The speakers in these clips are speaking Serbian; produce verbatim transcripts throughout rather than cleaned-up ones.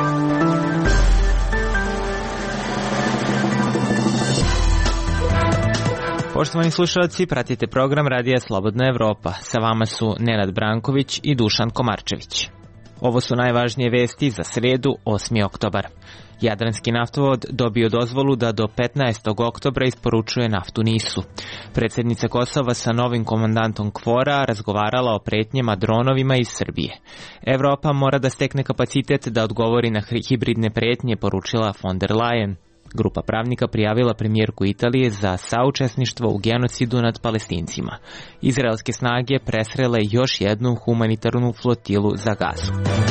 Poštovani slušalci, pratite program Radija Slobodna Evropa. Sa vama su Nenad Branković i Dušan Komarčević. Ovo su najvažnije vesti za sredu, osmi oktobar. Jadranski naftovod dobio dozvolu da do petnaestog oktobra isporučuje naftu NIS-u. Predsjednica Kosova sa novim komandantom KFOR-a razgovarala o pretnjama dronovima iz Srbije. Evropa mora da stekne kapacitet da odgovori na hibridne pretnje, poručila von der Leyen. Grupa pravnika prijavila premijerku Italije za saučesništvo u genocidu nad Palestincima. Izraelske snage presrele još jednu humanitarnu flotilu za Gazu.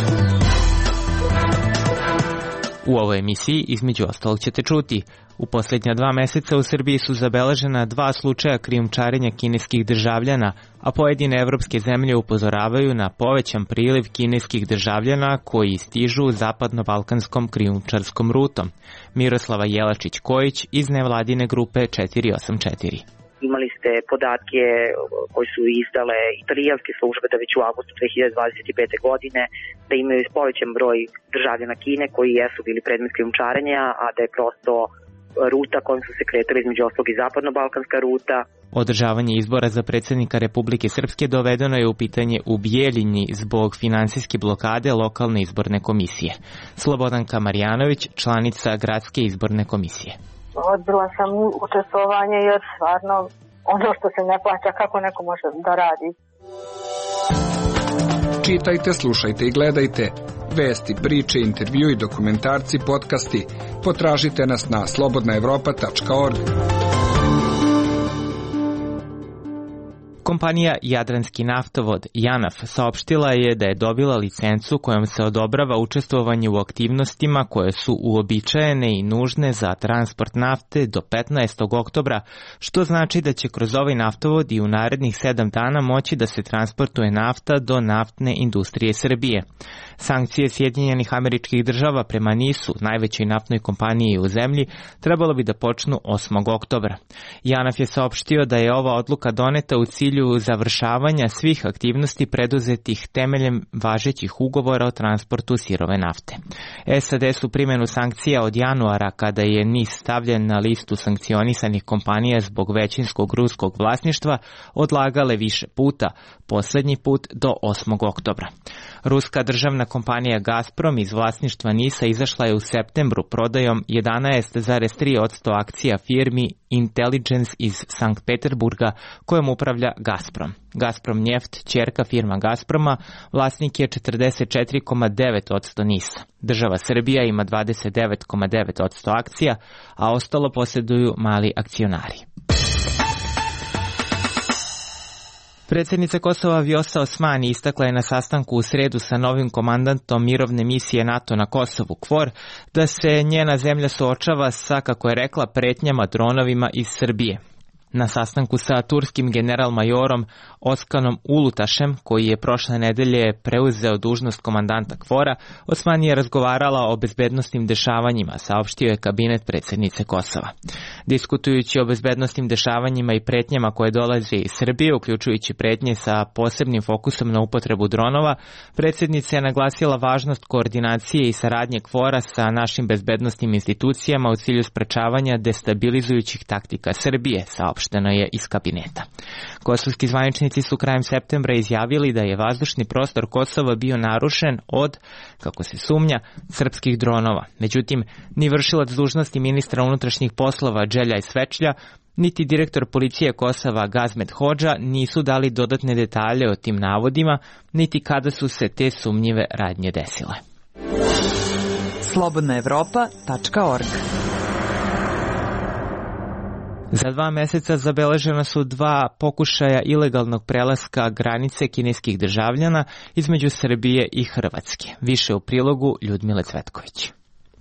U ovoj emisiji između ostalog ćete čuti: u posljednja dva meseca u Srbiji su zabeležena dva slučaja krijumčarenja kineskih državljana, a pojedine evropske zemlje upozoravaju na povećan priliv kineskih državljana koji stižu zapadno-balkanskom krijumčarskom rutom. Miroslava Jelačić-Kojić iz nevladine grupe četiri osam četiri. Imali ste podatke koji su izdale italijanske službe da već u avgustu dve hiljade dvadeset pete. godine da imaju povećan broj državljana Kine koji jesu bili predmet krijumčarenja, a da je prosto ruta kojom su se kretali između ostalog i zapadno-balkanska ruta. Održavanje izbora za predsjednika Republike Srpske dovedeno je u pitanje u Bijeljini zbog finansijske blokade lokalne izborne komisije. Slobodanka Marjanović, članica Gradske izborne komisije. Odbila sam učestvovanje jer stvarno ono što se ne plaća, kako neko može da radi. Čitajte, slušajte i gledajte vesti, priče, intervju i dokumentarci, podcasti. Potražite nas na slobodna evropa tačka org. Kompanija Jadranski naftovod JANAF saopštila je da je dobila licencu kojom se odobrava učestvovanje u aktivnostima koje su uobičajene i nužne za transport nafte do petnaestog oktobra, što znači da će kroz ovaj naftovod i u narednih sedam dana moći da se transportuje nafta do naftne industrije Srbije. Sankcije Sjedinjenih Američkih Država prema NIS-u, najvećoj naftnoj kompaniji u zemlji, trebalo bi da počnu osmog oktobra. JANAF je saopštio da je ova odluka doneta u cilju završavanja svih aktivnosti preduzetih temeljem važećih ugovora o transportu sirove nafte. S A D su primjenu sankcija od januara, kada je NIS stavljen na listu sankcionisanih kompanija zbog većinskog ruskog vlasništva, odlagale više puta, posljednji put do osmog oktobra. Ruska državna kompanija Gazprom iz vlasništva NIS-a izašla je u septembru prodajom jedanaest zarez tri posto akcija firmi Intelligence iz Sankt Peterburga kojom upravlja Gazprom. Gazprom Njeft, ćerka firma Gazproma, vlasnik je četrdeset četiri zarez devet posto NIS-a. Država Srbija ima dvadeset devet zarez devet posto akcija, a ostalo posjeduju mali akcionari. Predsjednica Kosova Vjosa Osmani istakla je na sastanku u sredu sa novim komandantom mirovne misije NATO na Kosovu KFOR da se njena zemlja suočava sa, kako je rekla, pretnjama dronovima iz Srbije. Na sastanku sa turskim general-majorom Oskanom Ulutašem, koji je prošle nedelje preuzeo dužnost komandanta KFOR-a, Osmani je razgovarala o bezbednosnim dešavanjima, saopštio je kabinet predsjednice Kosova. Diskutujući o bezbednosnim dešavanjima i pretnjama koje dolaze iz Srbije, uključujući pretnje sa posebnim fokusom na upotrebu dronova, predsjednica je naglasila važnost koordinacije i saradnje KFOR-a sa našim bezbednosnim institucijama u cilju sprečavanja destabilizujućih taktika Srbije, saopšteno je iz kabineta. Kosovski zvaničnici su krajem septembra izjavili da je vazdušni prostor Kosova bio narušen od, kako se sumnja, srpskih dronova. Međutim, ni vršilac dužnosti ministra unutrašnjih poslova Đeljaj Svečlja, niti direktor policije Kosova Gazmet Hodža nisu dali dodatne detalje o tim navodima, niti kada su se te sumnjive radnje desile. slobodna evropa tačka org. Za dva meseca zabeležena su dva pokušaja ilegalnog prelaska granice kineskih državljana između Srbije i Hrvatske. Više u prilogu Ljudmile Cvetković.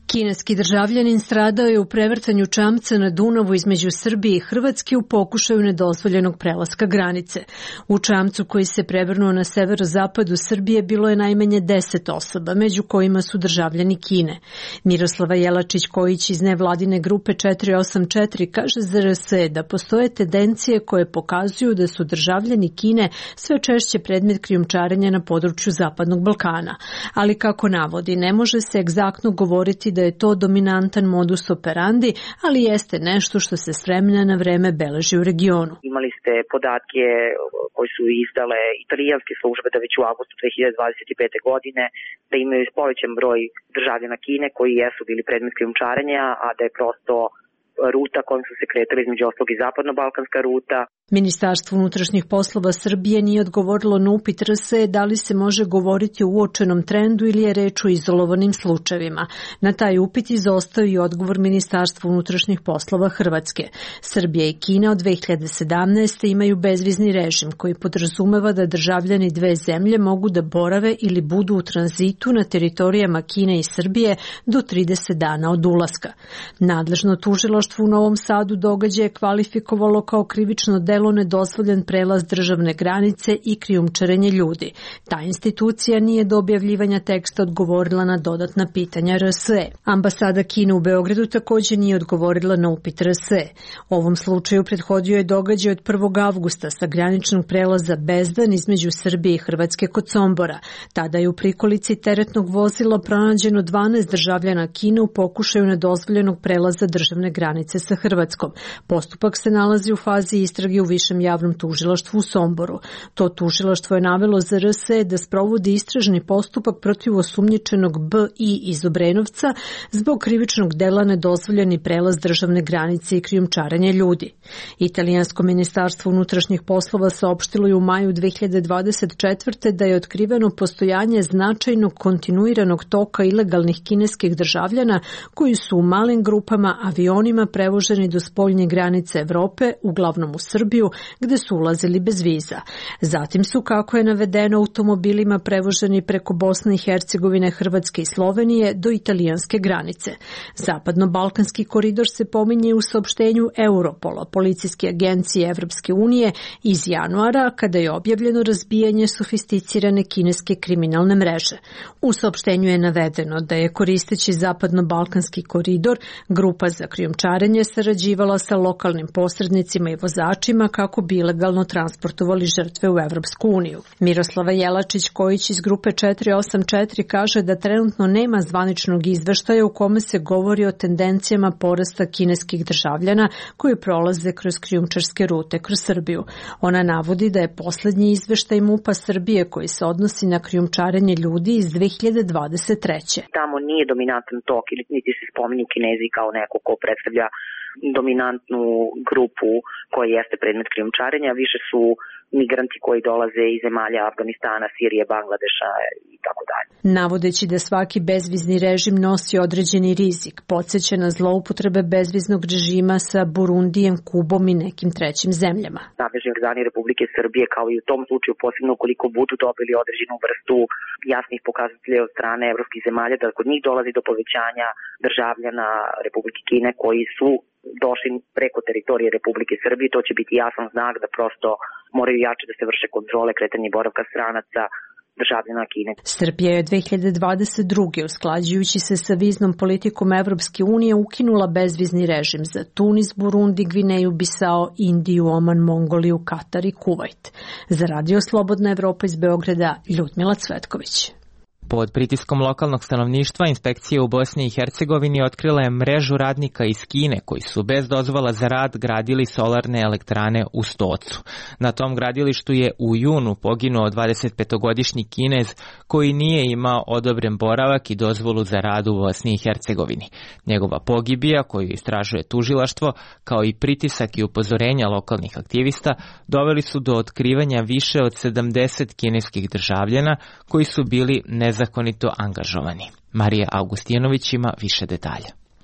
Kineski državljanin stradao je u prevrtanju čamca na Dunavu između Srbije i Hrvatske u pokušaju nedozvoljenog prelaska granice. U čamcu koji se prevrnuo na severozapadu Srbije bilo je najmanje deset osoba, među kojima su državljani Kine. Miroslava Jelačić-Kojić iz nevladine grupe četiri osam četiri kaže za R S E da postoje tendencije koje pokazuju da su državljani Kine sve češće predmet krijumčarenja na području Zapadnog Balkana. Ali kako navodi, ne može se egzaktno govoriti da je to dominantan modus operandi, ali jeste nešto što se s vremena na vreme beleži u regionu. Imali ste podatke koji su izdale italijanske službe da već u avgustu dve hiljade dvadeset pete. godine da imaju povećan broj državljana Kine koji jesu bili predmet krijumčarenja, a da je prosto ruta kojom su se kretali između ostalog i zapadno-balkanska ruta. Ministarstvo unutrašnjih poslova Srbije nije odgovorilo na upit R S E da li se može govoriti o uočenom trendu ili je reč o izolovanim slučajevima. Na taj upit izostao i odgovor Ministarstva unutrašnjih poslova Hrvatske. Srbija i Kina od dve hiljade sedamnaeste. imaju bezvizni režim koji podrazumeva da državljani dve zemlje mogu da borave ili budu u tranzitu na teritorijama Kine i Srbije do trideset dana od ulaska. Nadležno tužilaštvo u Novom Sadu događaje kvalifikovalo kao krivično delo nedozvoljen prelaz državne granice i krijumčarenje ljudi. Ta institucija nije do objavljivanja teksta odgovorila na dodatna pitanja R S E. Ambasada Kine u Beogradu također nije odgovorila na upit R S E. Ovom slučaju prethodio je događaj od prvog avgusta sa graničnog prelaza Bezdan između Srbije i Hrvatske kod Sombora. Tada je u prikolici teretnog vozila pronađeno dvanaest državljana Kine u pokušaju nedozvoljenog prelaza državne granice sa Hrvatskom. Postupak se nalazi u fazi istrage u Višem javnom tužilaštvu u Somboru. To tužilaštvo je navelo za R S E da sprovodi istražni postupak protiv osumnjičenog B I iz Obrenovca zbog krivičnog dela nedozvoljeni prelaz državne granice i krijumčarenje ljudi. Italijansko ministarstvo unutrašnjih poslova saopštilo je u maju dve hiljade dvadeset četvrte. da je otkriveno postojanje značajnog kontinuiranog toka ilegalnih kineskih državljana koji su u malim grupama avionima prevoženi do spoljne granice Evrope, uglavnom u Srbiju, gde su ulazili bez viza. Zatim su, kako je navedeno, automobilima prevoženi preko Bosne i Hercegovine, Hrvatske i Slovenije do italijanske granice. Zapadno-balkanski koridor se pominje u saopštenju Europola, policijske agencije Evropske unije iz januara, kada je objavljeno razbijanje sofisticirane kineske kriminalne mreže. U saopštenju je navedeno da je, koristeći Zapadno-balkanski koridor, grupa za krijumčarenje sarađivala sa lokalnim posrednicima i vozačima kako bi ilegalno transportovali žrtve u Evropsku uniju. Miroslava Jelačić-Kojić iz grupe četiri osam četiri kaže da trenutno nema zvaničnog izveštaja u kome se govori o tendencijama porasta kineskih državljana koji prolaze kroz krijumčarske rute kroz Srbiju. Ona navodi da je poslednji izveštaj MUP-a Srbije koji se odnosi na krijumčarenje ljudi iz dve hiljade dvadeset treće. Tamo nije dominantan tok ili niti se spominju Kinezi kao neko ko predstavlja dominantnu grupu koja jeste predmet krijumčarenja, više su migranti koji dolaze iz zemalja Afganistana, Sirije, Bangladeša i tako dalje. Navodeći da svaki bezvizni režim nosi određeni rizik, podsjeća na zloupotrebe bezviznog režima sa Burundijem, Kubom i nekim trećim zemljama. Nadležni organi Republike Srbije, kao i u tom slučaju, posebno ukoliko budu dobili određenu vrstu jasnih pokazatelja od strane evropskih zemalja, da kod njih dolazi do povećanja državljana Republike Kine koji su došli preko teritorije Republike Srbije, to će biti jasan znak da prosto moraju jače da se vrše kontrole kretanja i boravka stranaca državljana Kine. Srbija je dve hiljade dvadeset druge. usklađujući se sa viznom politikom Evropske unije ukinula bezvizni režim za Tunis, Burundi, Gvineju, Bisao, Indiju, Oman, Mongoliju, Katar i Kuvajt. Za Radio Slobodna Evropa iz Beograda, Ljudmila Cvetković. Pod pritiskom lokalnog stanovništva, inspekcija u Bosni i Hercegovini otkrila je mrežu radnika iz Kine koji su bez dozvola za rad gradili solarne elektrane u Stocu. Na tom gradilištu je u junu poginuo dvadesetpetogodišnji Kinez koji nije imao odobren boravak i dozvolu za rad u Bosni i Hercegovini. Njegova pogibija, koju istražuje tužilaštvo, kao i pritisak i upozorenja lokalnih aktivista, doveli su do otkrivanja više od sedamdeset kineskih državljana koji su bili nezakonito angažovani. Marija Augustinović ima više detalja.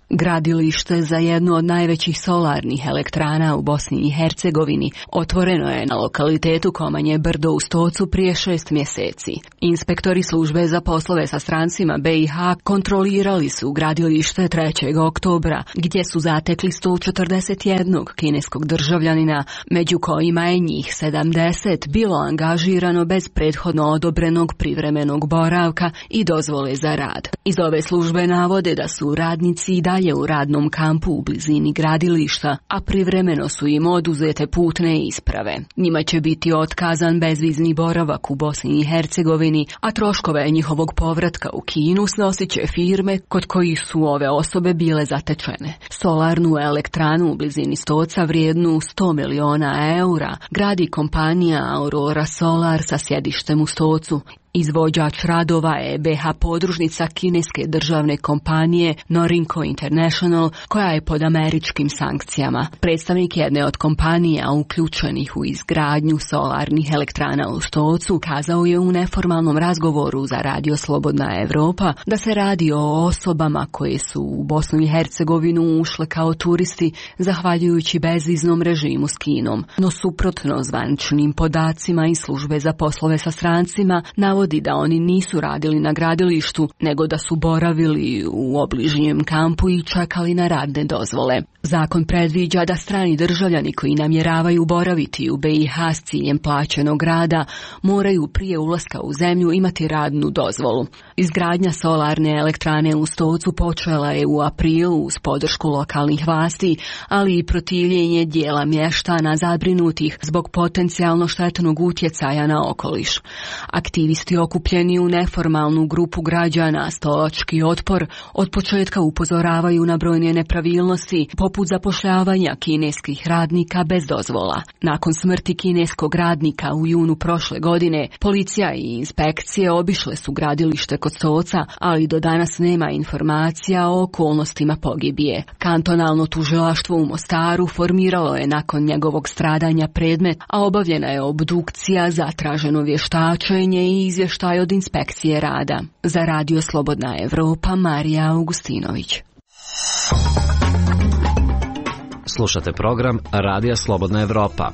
Gradilište za jednu od najvećih solarnih elektrana u Bosni i Hercegovini otvoreno je na lokalitetu Komanje Brdo u Stocu prije šest mjeseci. Inspektori službe za poslove sa strancima B i H kontrolirali su gradilište trećeg oktobra, gdje su zatekli sto četrdeset jednog kineskog državljanina, među kojima je njih sedamdeset bilo angažirano bez prethodno odobrenog privremenog boravka i dozvole za rad. Iz ove službe navode da su radnici i dalje u radnom kampu u blizini gradilišta, a privremeno su im oduzete putne isprave. Njima će biti otkazan bezvizni boravak u Bosni i Hercegovini, a troškove njihovog povratka u Kinu snosit će firme kod kojih su ove osobe bile zatečene. Solarnu elektranu u blizini Stoca vrijednu sto miliona eura gradi kompanija Aurora Solar sa sjedištem u Stocu. Izvođač radova je B H podružnica kineske državne kompanije Norinco International, koja je pod američkim sankcijama. Predstavnik jedne od kompanija uključenih u izgradnju solarnih elektrana u Stocu kazao je u neformalnom razgovoru za Radio Slobodna Evropa da se radi o osobama koje su u Bosnu i Hercegovinu ušle kao turisti zahvaljujući bezviznom režimu s Kinom. No suprotno zvaničnim podacima iz službe za poslove sa strancima navodi da oni nisu radili na gradilištu, nego da su boravili u obližnjem kampu i čekali na radne dozvole. Zakon predviđa da strani državljani koji namjeravaju boraviti u B i H s ciljem plaćenog rada moraju prije ulaska u zemlju imati radnu dozvolu. Izgradnja solarne elektrane u Stocu počela je u aprilu uz podršku lokalnih vlasti, ali i protivljenje dijela mještana zabrinutih zbog potencijalno štetnog utjecaja na okoliš. Aktivisti okupljeni u neformalnu grupu građana Stolački otpor od početka upozoravaju na brojne nepravilnosti poput zapošljavanja kineskih radnika bez dozvola. Nakon smrti kineskog radnika u junu prošle godine, policija i inspekcije obišle su gradilište kod Stoca, ali do danas nema informacija o okolnostima pogibije. Kantonalno tužilaštvo u Mostaru formiralo je nakon njegovog stradanja predmet, a obavljena je obdukcija, zatraženo vještačenje i izvještaj od inspekcije rada. Za Radio Slobodna Evropa, Marija Augustinović. Slušate program Radija Slobodna Evropa.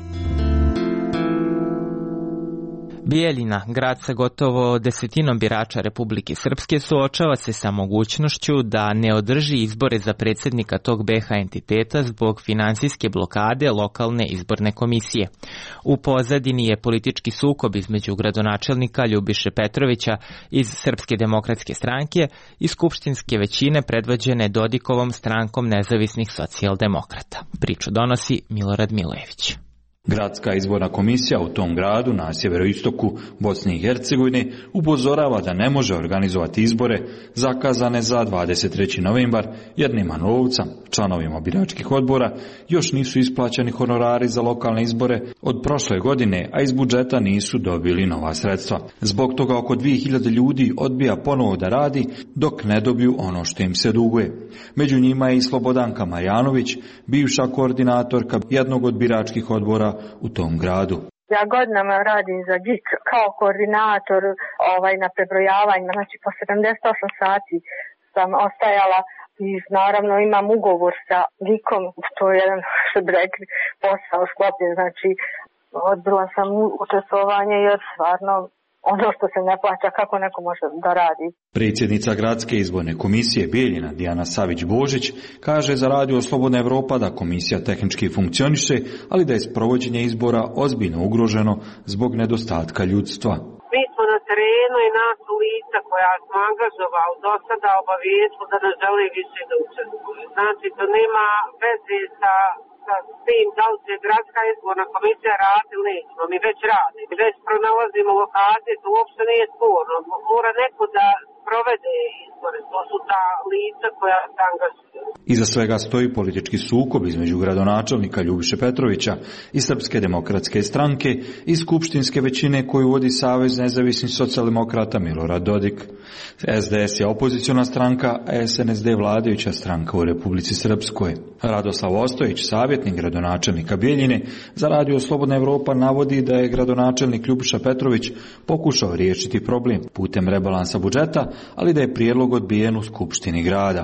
Bijeljina, grad sa gotovo desetinom birača Republike Srpske, suočava se sa mogućnošću da ne održi izbore za predsjednika tog B H entiteta zbog finansijske blokade lokalne izborne komisije. U pozadini je politički sukob između gradonačelnika Ljubiše Petrovića iz Srpske demokratske stranke i skupštinske većine predvođene Dodikovom strankom nezavisnih socijaldemokrata. Priču donosi Milorad Milević. Gradska izborna komisija u tom gradu na sjeveroistoku Bosne i Hercegovine upozorava da ne može organizovati izbore zakazane za dvadeset treći novembar jer nema novca. Članovima biračkih odbora još nisu isplaćeni honorari za lokalne izbore od prošle godine, a iz budžeta nisu dobili nova sredstva. Zbog toga oko dvije hiljade ljudi odbija ponovo da radi dok ne dobiju ono što im se duguje. Među njima je i Slobodanka Marjanović, bivša koordinatorka jednog od biračkih odbora u tom gradu. Ja godinama radim za G I K kao koordinator ovaj, na prebrojavanjima, znači po sedamdeset osam sati sam ostajala i naravno imam ugovor sa G I K-om, to je jedan, što bi rekli, posao sklopljen, znači odbila sam učestvovanje jer stvarno ono što se ne plaća, kako neko može da radi. Predsjednica Gradske izborne komisije Bijeljina Dijana Savić-Božić kaže za Radio Slobodna Evropa da komisija tehnički funkcioniše, ali da je sprovođenje izbora ozbiljno ugroženo zbog nedostatka ljudstva. Mi smo na terenu i nas lica koja smo angažovali do sada obavijestili da ne žele više da učestvuju. Znači to nema veze sa sa tim da li će Gradska izborna komisija radi ili nećemo. Mi već radimo, već pronalazimo lokacije, to uopšte nije sporno. Mora neko da provede izbore, to su ta lica koja se angažuju. Iza svega stoji politički sukob između gradonačelnika Ljubiše Petrovića i Srpske demokratske stranke i skupštinske većine koju vodi Savez nezavisnih socijaldemokrata Milorad Dodik. S D S je opoziciona stranka, a S N S D vladajuća stranka u Republici Srpskoj. Radoslav Ostojić, savjetnik gradonačelnika Bijeljine, za Radio Slobodna Evropa navodi da je gradonačelnik Ljubiša Petrović pokušao riješiti problem putem rebalansa budžeta, ali da je prijedlog odbijen u Skupštini grada.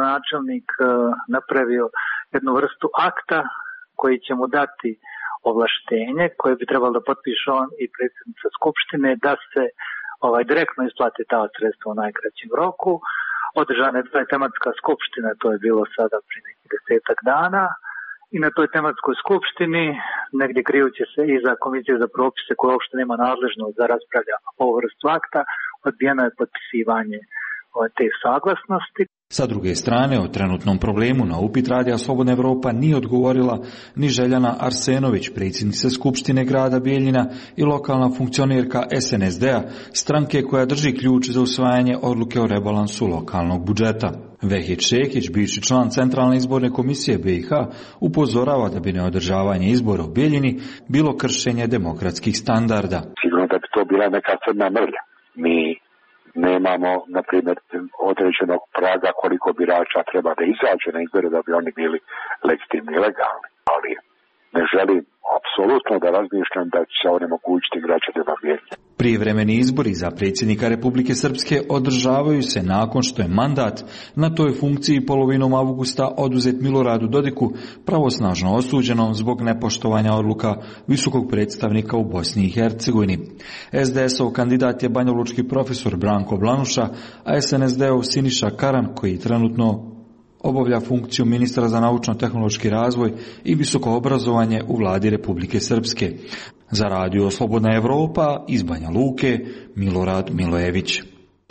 gradonačelnik napravio jednu vrstu akta koji će mu dati ovlaštenje koje bi trebalo da potpiše on i predsjednica Skupštine da se ovaj, direktno isplati ta sredstva u najkraćem roku. Održana je dva tematska skupština, to je bilo sada prije nekih desetak dana i na toj tematskoj skupštini, negdje krijući se i za komisiju za propise koja uopšte nema nadležnost da raspravlja ovu vrstu akta, odbijeno je potpisivanje te saglasnosti. Sa druge strane, o trenutnom problemu na upit Radija Slobodna Evropa nije odgovorila ni Željana Arsenović, predsjednica Skupštine grada Bijeljina i lokalna funkcionerka S N S D-a, stranke koja drži ključ za usvajanje odluke o rebalansu lokalnog budžeta. Vehid Šekić, bivši član Centralne izborne komisije B i H, upozorava da bi neodržavanje izbora u Bijeljini bilo kršenje demokratskih standarda. Sigurno da bi to bila neka crna mrlja. Mi nemamo, na primjer, određenog praga koliko birača treba da izađe na izbore da bi oni bili legitimni i legalni. Ali ne želim apsolutno da razmišljam da će se onemogućiti građanima Bijeljine. Prijevremeni izbori za predsjednika Republike Srpske održavaju se nakon što je mandat na toj funkciji polovinom avgusta oduzet Miloradu Dodiku, pravosnažno osuđenom zbog nepoštovanja odluka visokog predstavnika u Bosni i Hercegovini. S D S-ov kandidat je banjalučki profesor Branko Blanuša, a S N S D-ov Siniša Karan, koji trenutno obavlja funkciju ministra za naučno-tehnološki razvoj i visoko obrazovanje u vladi Republike Srpske. Za Radio Slobodna Evropa iz Banja Luke, Milorad Milojević.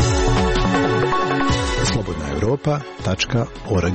slobodna evropa tačka org.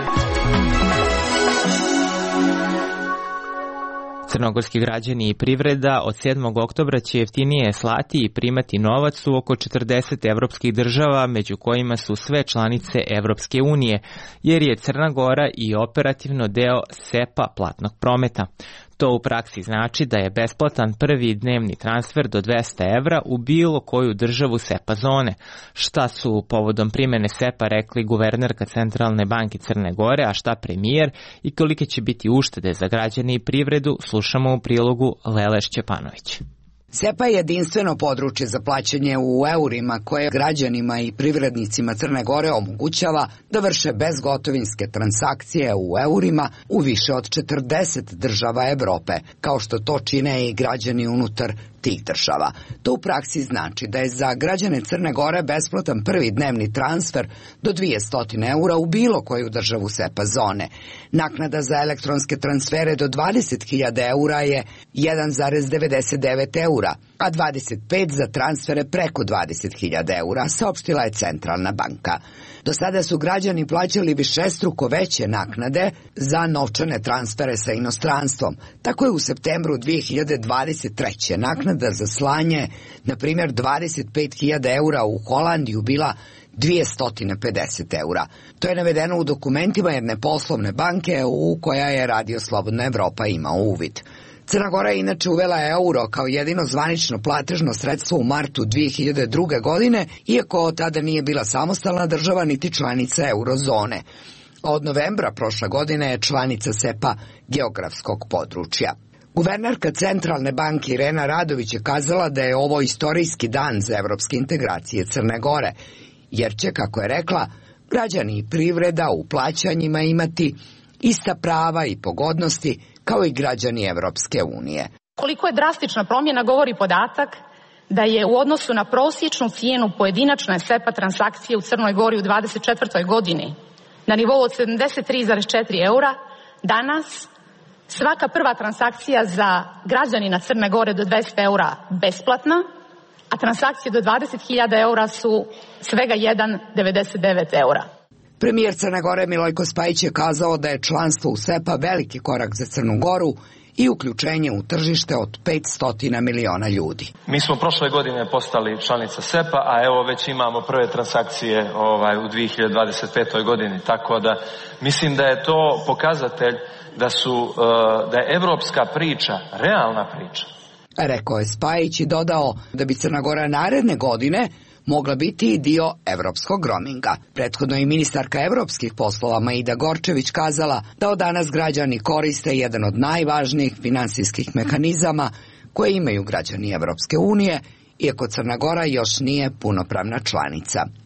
Crnogorski građani i privreda od sedmog oktobra će jeftinije slati i primati novac u oko četrdeset evropskih država, među kojima su sve članice Evropske unije, jer je Crna Gora i operativno deo S E P A platnog prometa. To u praksi znači da je besplatan prvi dnevni transfer do dvesta evra u bilo koju državu S E P A zone. Šta su povodom primjene S E P A rekli guvernerka Centralne banke Crne Gore, a šta premijer i kolike će biti uštede za građane i privredu, slušamo u prilogu Lele Šćepanović. S E P A je jedinstveno područje za plaćanje u eurima koje građanima i privrednicima Crne Gore omogućava da vrše bezgotovinske transakcije u eurima u više od četrdeset država Evrope, kao što to čine i građani unutar tih država. To u praksi znači da je za građane Crne Gore besplatan prvi dnevni transfer do dvesta eura u bilo koju državu S E P A zone. Naknada za elektronske transfere do dvadeset hiljada eura je jedan zarez devedeset devet eura, a dvadeset pet za transfere preko dvadeset hiljada eura, saopštila je Centralna banka. Do sada su građani plaćali višestruko veće naknade za novčane transfere sa inostranstvom. Tako je u septembru dve hiljade dvadeset treće naknada za slanje, na primjer dvadeset pet hiljada eura u Holandiju, bila dvesta pedeset eura. To je navedeno u dokumentima jedne poslovne banke u koja je Radio Slobodna Evropa imao uvid. Crna Gora je inače uvela euro kao jedino zvanično platežno sredstvo u martu dve hiljade druge. godine, iako tada nije bila samostalna država niti članica eurozone. Od novembra prošle godine je članica S E P A geografskog područja. Guvernerka Centralne banke Irena Radović je kazala da je ovo istorijski dan za evropske integracije Crne Gore, jer će, kako je rekla, građani i privreda u plaćanjima imati ista prava i pogodnosti kao i građani Evropske unije. Koliko je drastična promjena govori podatak da je u odnosu na prosječnu cijenu pojedinačne S E P A transakcije u Crnoj Gori u dvadeset četvrtoj. godini na nivou od sedamdeset tri zarez četiri eura, danas svaka prva transakcija za građanina Crne Gore do dvesta eura besplatna, a transakcije do dvadeset hiljada eura su svega jedan zarez devedeset devet eura. Premijer Crne Gore Milojko Spajić je kazao da je članstvo u S E P A veliki korak za Crnu Goru i uključenje u tržište od petsto miliona ljudi. Mi smo prošle godine postali članica S E P A, a evo već imamo prve transakcije ovaj, u dve hiljade dvadeset petoj. godini, tako da mislim da je to pokazatelj da, su, da je evropska priča realna priča. Rekao je Spajić i dodao da bi Crna Gora naredne godine mogla biti i dio evropskog roaminga. Prethodno je ministarka evropskih poslova Maida Gorčević kazala da od danas građani koriste jedan od najvažnijih finansijskih mehanizama koje imaju građani Evropske unije, iako Crna Gora još nije punopravna članica.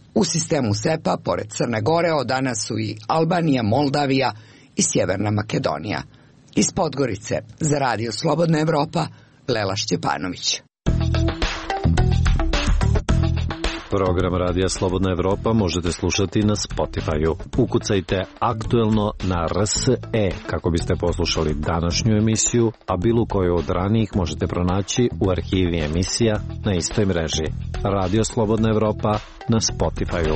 U sistemu S E P A, pored Crne Gore, od danas su i Albanija, Moldavija i Sjeverna Makedonija. Iz Podgorice, za Radio Slobodna Evropa, Lela Šćepanović. Program Radija Slobodna Evropa možete slušati na Spotify-u. Ukucajte aktuelno na R S E kako biste poslušali današnju emisiju, a bilo koju od ranijih možete pronaći u arhivi emisija na istoj mreži. Radio Slobodna Evropa na Spotify-u.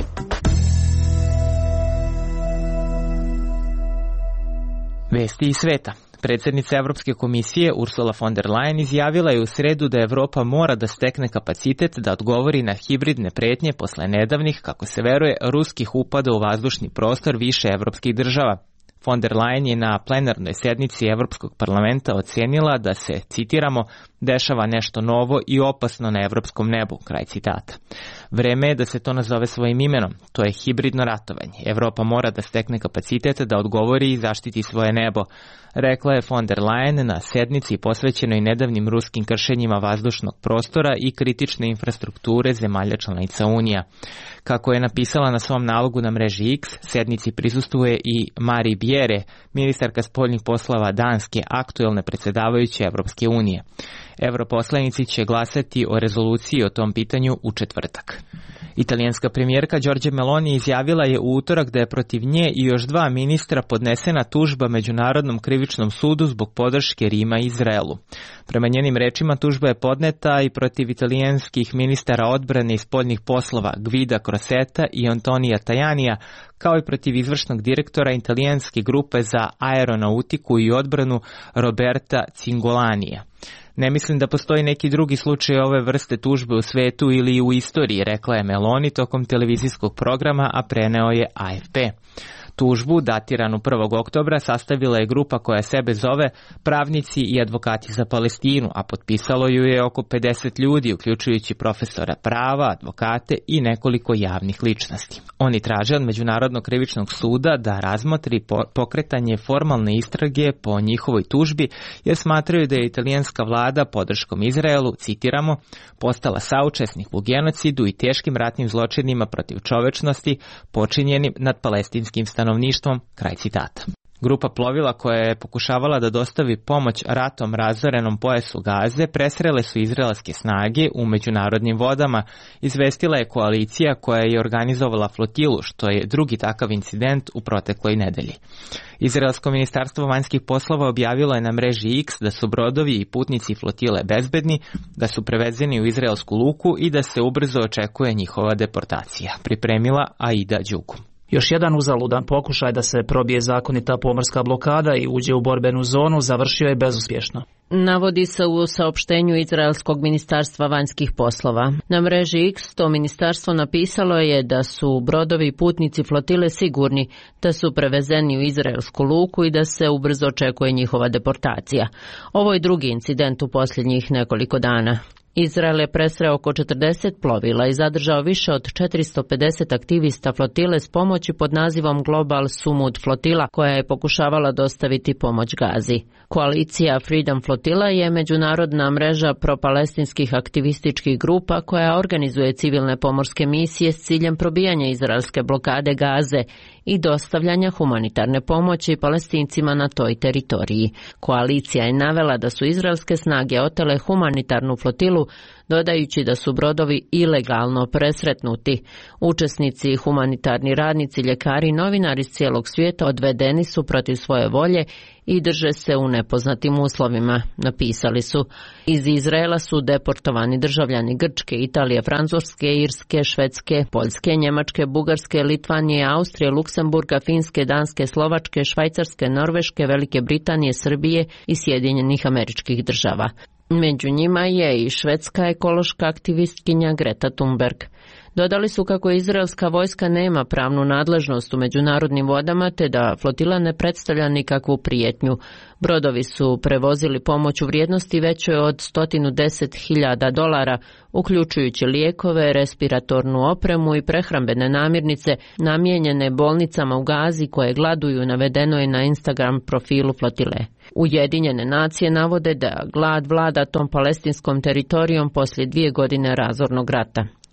Vesti iz sveta. Predsjednica Evropske komisije Ursula von der Leyen izjavila je u sredu da Evropa mora da stekne kapacitet da odgovori na hibridne pretnje posle nedavnih, kako se veruje, ruskih upada u vazdušni prostor više evropskih država. Von der Leyen je na plenarnoj sednici Evropskog parlamenta ocenila da se, citiramo, dešava nešto novo i opasno na evropskom nebu, kraj citata. Vreme je da se to nazove svojim imenom, to je hibridno ratovanje. Evropa mora da stekne kapacitet da odgovori i zaštiti svoje nebo, rekla je von der Leyen na sednici posvećenoj nedavnim ruskim kršenjima vazdušnog prostora i kritične infrastrukture zemalja članica Unija. Kako je napisala na svom nalogu na mreži X, sednici prisustuje i Mari Bjere, ministarka spoljnih poslova Danske, aktuelne predsjedavajuće Evropske unije. Europoslanici će glasati o rezoluciji o tom pitanju u četvrtak. Italijanska premijerka Giorgia Meloni izjavila je u utorak da je protiv nje i još dva ministra podnesena tužba Međunarodnom krivičnom sudu zbog podrške Rima i Izraelu. Prema njenim rečima tužba je podneta i protiv italijanskih ministara odbrane i spoljnih poslova Guida Crosetta i Antonija Tajanija, kao i protiv izvršnog direktora italijanske grupe za aeronautiku i odbranu Roberta Cingolanija. Ne mislim da postoji neki drugi slučaj ove vrste tužbe u svetu ili u istoriji, rekla je Meloni tokom televizijskog programa, a preneo je A F P. Tužbu, datiranu prvog oktobra, sastavila je grupa koja sebe zove Pravnici i advokati za Palestinu, a potpisalo ju je oko pedeset ljudi, uključujući profesora prava, advokate i nekoliko javnih ličnosti. Oni traže od Međunarodnog krivičnog suda da razmotri pokretanje formalne istrage po njihovoj tužbi, jer smatraju da je italijanska vlada podrškom Izraelu, citiramo, postala saučesnik u genocidu i teškim ratnim zločinima protiv čovečnosti počinjenim nad palestinskim stanovništvom. stanovništvom, kraj citata. Grupa plovila koja je pokušavala da dostavi pomoć ratom razorenom pojasu Gaze presrele su izraelske snage u međunarodnim vodama, izvestila je koalicija koja je organizovala flotilu, što je drugi takav incident u protekloj nedelji. Izraelsko ministarstvo vanjskih poslova objavilo je na mreži X da su brodovi i putnici flotile bezbedni, da su prevezeni u izraelsku luku i da se ubrzo očekuje njihova deportacija, pripremila Aida Đuku. Još jedan uzaludan pokušaj da se probije zakonita pomorska blokada i uđe u borbenu zonu završio je bezuspješno. Navodi se u saopštenju Izraelskog ministarstva vanjskih poslova. Na mreži X to ministarstvo napisalo je da su brodovi i putnici flotile sigurni, da su prevezeni u izraelsku luku i da se ubrzo očekuje njihova deportacija. Ovo je drugi incident u posljednjih nekoliko dana. Izrael je presreo oko četrdeset plovila i zadržao više od četiristo pedeset aktivista flotile s pomoći pod nazivom Global Sumud flotila, koja je pokušavala dostaviti pomoć Gazi. Koalicija Freedom Flotila je međunarodna mreža propalestinskih aktivističkih grupa koja organizuje civilne pomorske misije s ciljem probijanja izraelske blokade Gaze i dostavljanja humanitarne pomoći Palestincima na toj teritoriji. Koalicija je navela da su izraelske snage otele humanitarnu flotilu, dodajući da su brodovi ilegalno presretnuti. Učesnici, humanitarni radnici, ljekari i novinari iz cijelog svijeta odvedeni su protiv svoje volje i drže se u nepoznatim uslovima, napisali su. Iz Izraela su deportovani državljani Grčke, Italije, Francuske, Irske, Švedske, Poljske, Njemačke, Bugarske, Litvanije, Austrije, Luksemburga, Finske, Danske, Slovačke, Švajcarske, Norveške, Velike Britanije, Srbije i Sjedinjenih Američkih Država. Među njima je i švedska ekološka aktivistkinja Greta Thunberg. Dodali su kako izraelska vojska nema pravnu nadležnost u međunarodnim vodama te da flotila ne predstavlja nikakvu prijetnju. Brodovi su prevozili pomoć u vrijednosti većoj od sto deset hiljada dolara, uključujući lijekove, respiratornu opremu i prehrambene namirnice namijenjene bolnicama u Gazi koje gladuju, navedeno je na Instagram profilu flotile. Ujedinjene nacije navode da glad vlada tom palestinskom teritorijom poslije dvije godine razornog rata.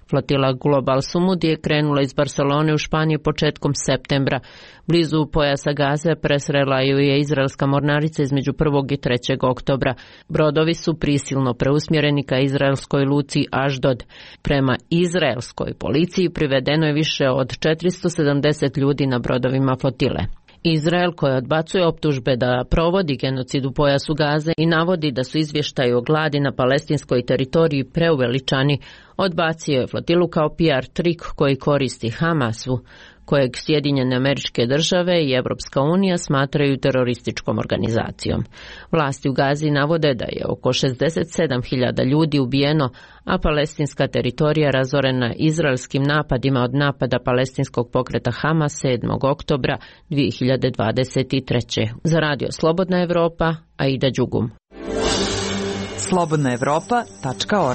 Flotila Global Sumud je krenula iz Barcelone u Španiju početkom septembra. Blizu pojasa Gaze presrela ju je izraelska mornarica između prvog i trećeg oktobra. Brodovi su prisilno preusmjereni ka izraelskoj luci Aždod. Prema izraelskoj policiji privedeno je više od četiristo sedamdeset ljudi na brodovima flotile. Izrael, koji odbacuje optužbe da provodi genocid u pojasu Gaze i navodi da su izvještaji o gladi na palestinskoj teritoriji preuveličani, odbacio je flotilu kao P R trik koji koristi Hamasu, kojeg Sjedinjene Američke Države i Evropska unija smatraju terorističkom organizacijom. Vlasti u Gazi navode da je oko šezdeset sedam hiljada ljudi ubijeno, a palestinska teritorija razorena izraelskim napadima od napada palestinskog pokreta Hamas sedmog oktobra dvije hiljade dvadeset treće. Za radio Slobodna Evropa, Aida Đugum. slobodna evropa tačka org.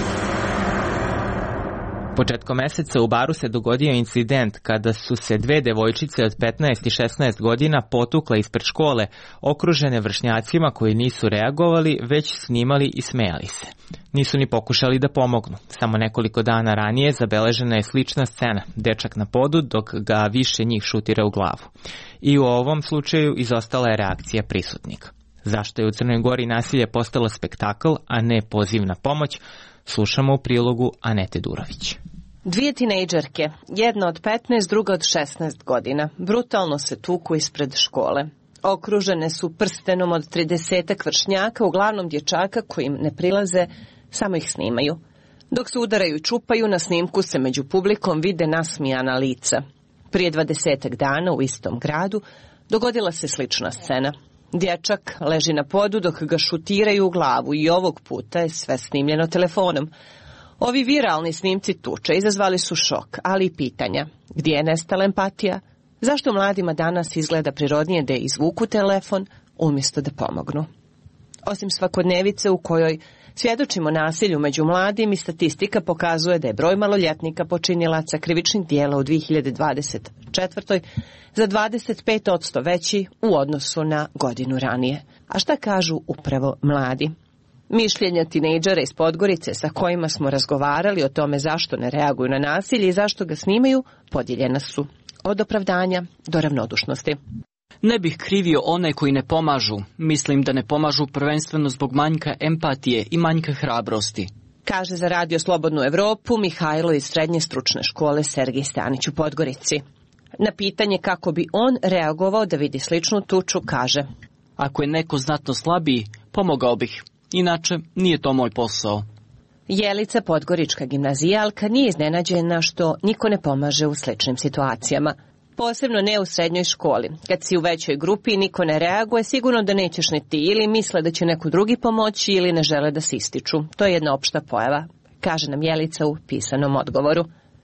Početkom meseca u Baru se dogodio incident kada su se dve devojčice od petnaest i šesnaest godina potukle ispred škole, okružene vršnjacima koji nisu reagovali, već snimali i smejali se. Nisu ni pokušali da pomognu. Samo nekoliko dana ranije zabeležena je slična scena, dečak na podu dok ga više njih šutira u glavu. I u ovom slučaju izostala je reakcija prisutnika. Zašto je u Crnoj Gori nasilje postalo spektakl, a ne poziv na pomoć, slušamo u prilogu Anete Durović. Dvije tinejdžerke, jedna od petnaest, druga od šesnaest godina, brutalno se tuku ispred škole. Okružene su prstenom od tridesetak vršnjaka, uglavnom dječaka koji im ne prilaze, samo ih snimaju. Dok se udaraju i čupaju, na snimku se među publikom vide nasmijana lica. Prije dvadesetak dana u istom gradu dogodila se slična scena. Dječak leži na podu dok ga šutiraju u glavu i ovog puta je sve snimljeno telefonom. Ovi viralni snimci tuče izazvali su šok, ali i pitanja. Gdje je nestala empatija? Zašto mladima danas izgleda prirodnije da izvuku telefon umjesto da pomognu? Osim svakodnevice u kojoj svjedočimo nasilju među mladim i statistika pokazuje da je broj maloljetnika počinilaca krivičnih djela u dvije hiljade dvadeset četvrtoj za dvadeset pet posto veći u odnosu na godinu ranije. A šta kažu upravo mladi? Mišljenja tinejdžera iz Podgorice sa kojima smo razgovarali o tome zašto ne reaguju na nasilje i zašto ga snimaju, podijeljena su. Od opravdanja do ravnodušnosti. Ne bih krivio one koji ne pomažu. Mislim da ne pomažu prvenstveno zbog manjka empatije i manjka hrabrosti. Kaže za radio Slobodnu Evropu Mihajlo iz srednje stručne škole Sergij Stanić u Podgorici. Na pitanje kako bi on reagovao da vidi sličnu tuču, kaže: Ako je neko znatno slabiji, pomogao bih. Inače, nije to moj posao. Jelica, podgorička gimnazijalka, nije iznenađena što niko ne pomaže u sličnim situacijama. Posebno ne u srednjoj školi. Kad si u većoj grupi i niko ne reaguje, sigurno da nećeš ni ti, ili misle da će neko drugi pomoći ili ne žele da se ističu. To je jedna opšta pojava, kaže nam Jelica u pisanom odgovoru.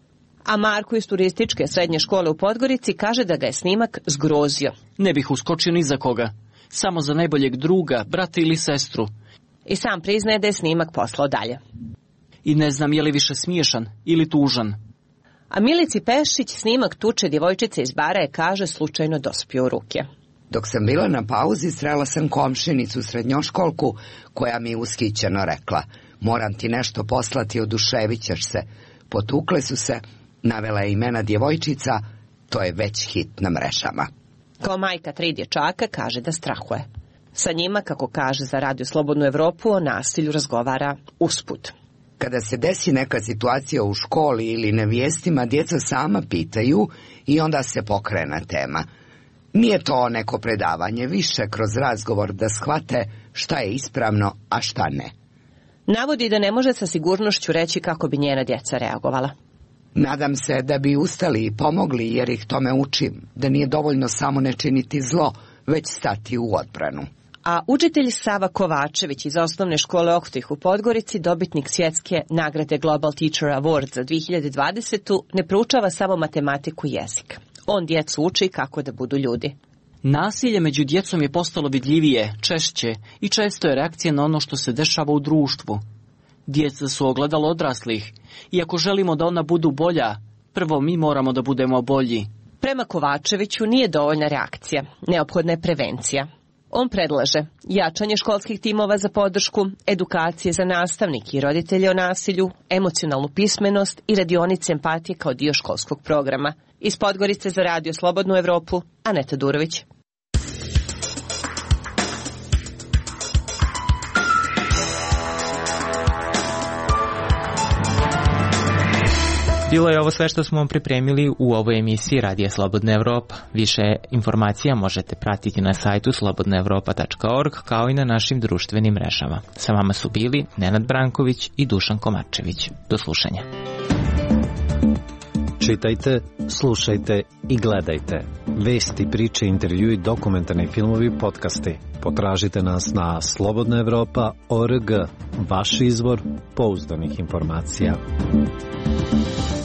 A Marko iz turističke srednje škole u Podgorici kaže da ga je snimak zgrozio. Ne bih uskočio ni za koga. Samo za najboljeg druga, brata ili sestru. I sam priznaje da je snimak poslao dalje. I ne znam je li više smiješan ili tužan. A Milici Pešić snimak tuče djevojčice iz Bara je, kaže, slučajno dospio u ruke. Dok sam bila na pauzi, srela sam komšinicu srednjoškolku koja mi ushićeno rekla: moram ti nešto poslati, oduševit ćeš se. Potukle su se, navela je imena djevojčica, to je već hit na mrežama. Kao majka tri dječaka kaže da strahuje. Sa njima, kako kaže za radio Slobodnu Evropu, o nasilju razgovara usput. Kada se desi neka situacija u školi ili na vijestima, djeca sama pitaju i onda se pokrene tema. Nije to neko predavanje, više kroz razgovor da shvate šta je ispravno, a šta ne. Navodi da ne može sa sigurnošću reći kako bi njena djeca reagovala. Nadam se da bi ustali i pomogli, jer ih tome učim, da nije dovoljno samo ne činiti zlo, već stati u odbranu. A učitelj Sava Kovačević iz osnovne škole Oktih u Podgorici, dobitnik svjetske nagrade Global Teacher Award za dvije hiljade dvadesetu, ne proučava samo matematiku i jezik. On djecu uči kako da budu ljudi. Nasilje među djecom je postalo vidljivije, češće i često je reakcija na ono što se dešava u društvu. Djeca su ogledalo odraslih i ako želimo da ona budu bolja, prvo mi moramo da budemo bolji. Prema Kovačeviću nije dovoljna reakcija, neophodna je prevencija. On predlaže jačanje školskih timova za podršku, edukacije za nastavnike i roditelje o nasilju, emocionalnu pismenost i radionice empatije kao dio školskog programa. Iz Podgorice za Radio Slobodnu Evropu, Aneta Durović. Bilo je ovo sve što smo vam pripremili u ovoj emisiji Radija Slobodna Evropa. Više informacija možete pratiti na sajtu slobodna evropa tačka org kao i na našim društvenim mrežama. Sa vama su bili Nenad Branković i Dušan Komačević. Do slušanja. Čitajte, slušajte i gledajte. Vesti, priče, intervjui, dokumentarni filmovi, podcasti. Potražite nas na slobodna evropa tačka org, vaš izvor pouzdanih informacija.